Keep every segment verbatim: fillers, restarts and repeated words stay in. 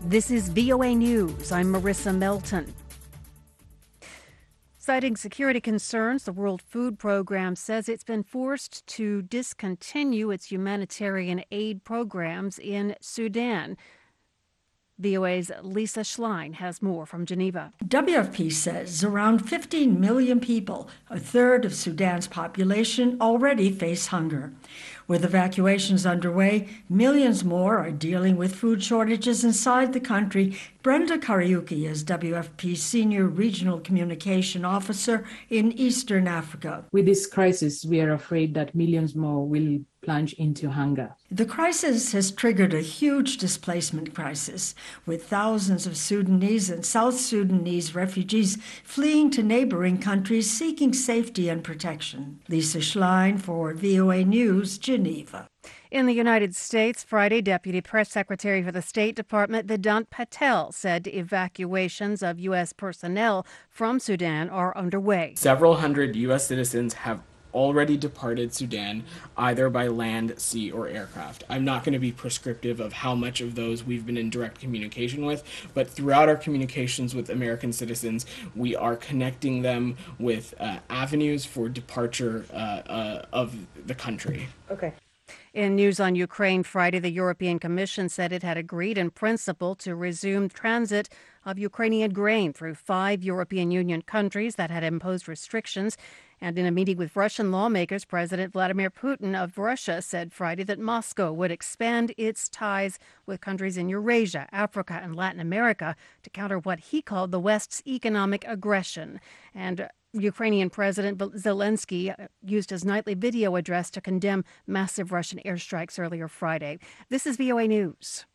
This is V O A News. I'm Marissa Melton. Citing security concerns, the World Food Program says it's been forced to discontinue its humanitarian aid programs in Sudan. V O A's Lisa Schlein has more from Geneva. W F P says around fifteen million people, a third of Sudan's population, already face hunger. With evacuations underway, millions more are dealing with food shortages inside the country. Brenda Kariuki is W F P's Senior Regional Communication Officer in Eastern Africa. With this crisis, we are afraid that millions more will plunge into hunger. The crisis has triggered a huge displacement crisis, with thousands of Sudanese and South Sudanese refugees fleeing to neighboring countries seeking safety and protection. Lisa Schlein for V O A News, Geneva. In the United States, Friday, Deputy Press Secretary for the State Department Vedant Patel said evacuations of U S personnel from Sudan are underway. Several hundred U S citizens have already departed Sudan, either by land, sea, or aircraft. I'm not going to be prescriptive of how much of those we've been in direct communication with, but throughout our communications with American citizens, we are connecting them with uh, avenues for departure uh, uh, of the country. Okay. In news on Ukraine Friday, the European Commission said it had agreed in principle to resume transit of Ukrainian grain through five European Union countries that had imposed restrictions. And in a meeting with Russian lawmakers, President Vladimir Putin of Russia said Friday that Moscow would expand its ties with countries in Eurasia, Africa, and Latin America to counter what he called the West's economic aggression. And Ukrainian President Zelensky used his nightly video address to condemn massive Russian airstrikes earlier Friday. This is V O A News.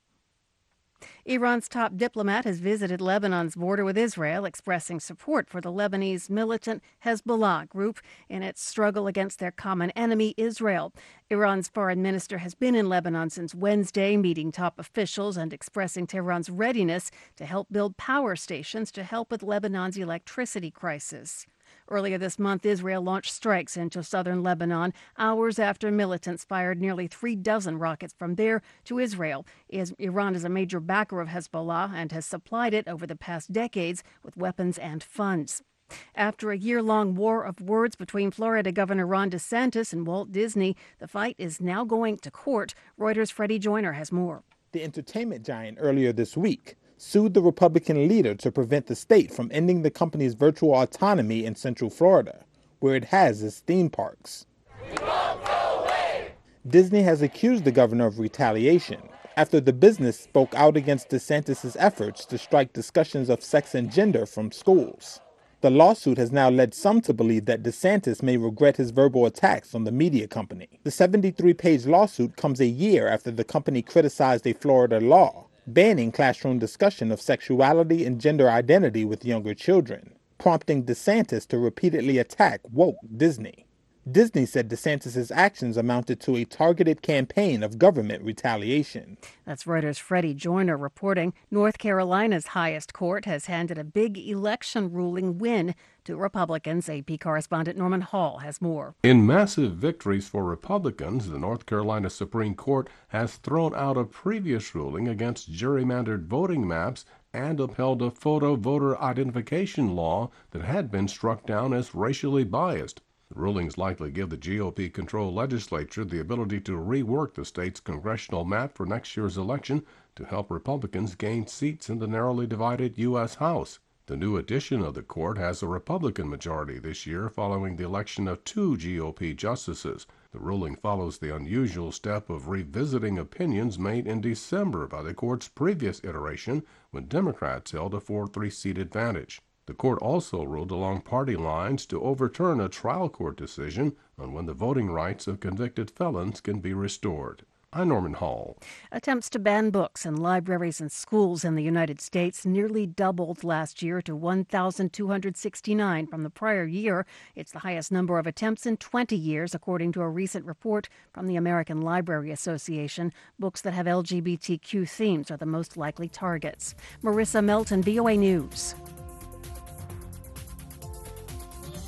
Iran's top diplomat has visited Lebanon's border with Israel, expressing support for the Lebanese militant Hezbollah group in its struggle against their common enemy, Israel. Iran's foreign minister has been in Lebanon since Wednesday, meeting top officials and expressing Tehran's readiness to help build power stations to help with Lebanon's electricity crisis. Earlier this month, Israel launched strikes into southern Lebanon hours after militants fired nearly three dozen rockets from there to Israel. Iran is a major backer of Hezbollah and has supplied it over the past decades with weapons and funds. After a year-long war of words between Florida Governor Ron DeSantis and Walt Disney, the fight is now going to court. Reuters' Freddie Joyner has more. The entertainment giant earlier this week sued the Republican leader to prevent the state from ending the company's virtual autonomy in Central Florida, where it has its theme parks. We won't go away. Disney has accused the governor of retaliation after the business spoke out against DeSantis' efforts to strike discussions of sex and gender from schools. The lawsuit has now led some to believe that DeSantis may regret his verbal attacks on the media company. The seventy-three page lawsuit comes a year after the company criticized a Florida law banning classroom discussion of sexuality and gender identity with younger children, prompting DeSantis to repeatedly attack woke Disney. Disney said DeSantis' actions amounted to a targeted campaign of government retaliation. That's Reuters' Freddie Joyner reporting. North Carolina's highest court has handed a big election ruling win to Republicans. A P correspondent Norman Hall has more. In massive victories for Republicans, the North Carolina Supreme Court has thrown out a previous ruling against gerrymandered voting maps and upheld a photo voter identification law that had been struck down as racially biased. The rulings likely give the G O P-controlled legislature the ability to rework the state's congressional map for next year's election to help Republicans gain seats in the narrowly divided U S House. The new edition of the court has a Republican majority this year following the election of two G O P justices. The ruling follows the unusual step of revisiting opinions made in December by the court's previous iteration when Democrats held a four three seat advantage. The court also ruled along party lines to overturn a trial court decision on when the voting rights of convicted felons can be restored. I'm Norman Hall. Attempts to ban books in libraries and schools in the United States nearly doubled last year to one thousand two hundred sixty-nine from the prior year. It's the highest number of attempts in twenty years, according to a recent report from the American Library Association. Books that have L G B T Q themes are the most likely targets. Marissa Melton, V O A News.